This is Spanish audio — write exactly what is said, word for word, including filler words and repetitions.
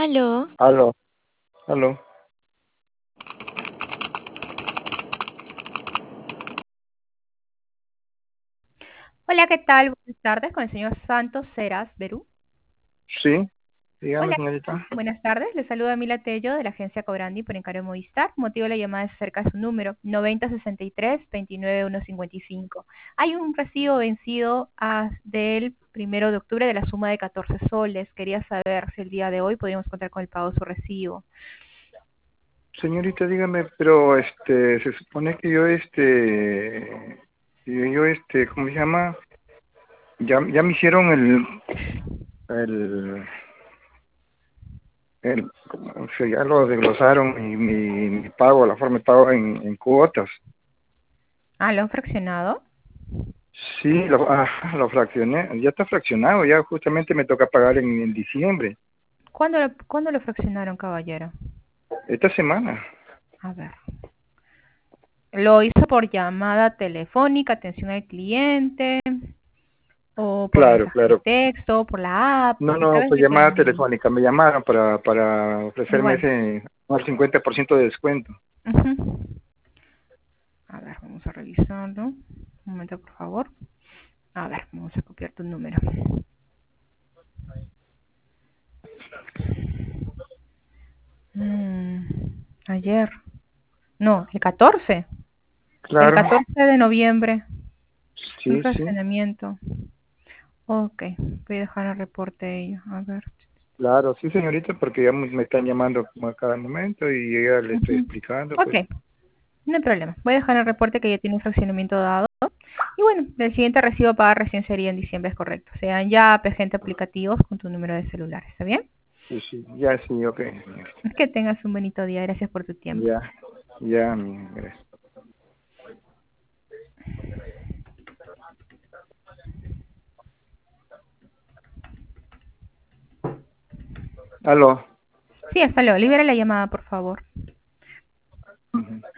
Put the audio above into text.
Aló. Aló, aló. Hola, ¿qué tal? Buenas tardes con el señor Santos Ceras Berú. Sí, dígame, Hola, señorita. buenas tardes. Le saluda Mila Tello de la agencia Cobrandi por encargo de Movistar. Motivo de la llamada es acerca de su número noventa sesenta y tres veintinueve ciento cincuenta y cinco. Hay un recibo vencido ah, del primero de octubre de la suma de catorce soles. Quería saber si el día de hoy podríamos contar con el pago de su recibo. Señorita, dígame, pero este, se supone que yo, este, yo, yo, este, ¿cómo se llama? Ya, ya me hicieron el, el, el, ¿cómo se ya lo desglosaron mi, mi, mi pago, la forma de pago en, en cuotas. Ah, ¿lo han fraccionado? Sí, lo, ah, lo fraccioné, ya está fraccionado, ya justamente me toca pagar en, en diciembre, ¿Cuándo lo, ¿Cuándo lo fraccionaron, caballero? esta semana. A ver. ¿Lo hizo por llamada telefónica, atención al cliente? O por Claro, mensaje de claro. texto, por la app, No, porque no, sabes pues de que llamada hay telefónica. Me llamaron para, para ofrecerme igual. ese un cincuenta por ciento de descuento. Ujú. A ver, vamos a revisarlo. Un momento, por favor. A ver, vamos a copiar tu número. Mm, ayer. No, el catorce. El Claro, catorce de noviembre. Un sí, sí, fraccionamiento. Ok, voy a dejar el reporte de ello. A ver. claro, sí, señorita, porque ya me me están llamando como a cada momento y yo ya le estoy Ujú. explicando, pues. Ok, no hay problema. Voy a dejar el reporte que ya tiene un fraccionamiento dado. Y bueno, el siguiente recibo a pagar recién sería en diciembre, es correcto. Sean ya gente aplicativos con tu número de celular. ¿Está bien? Sí, sí, ya, sí, ok, señorita. Que tengas un bonito día. Gracias por tu tiempo. Ya, ya, mi, gracias. Aló. Sí, hasta luego. Libera la llamada, por favor. Ujú.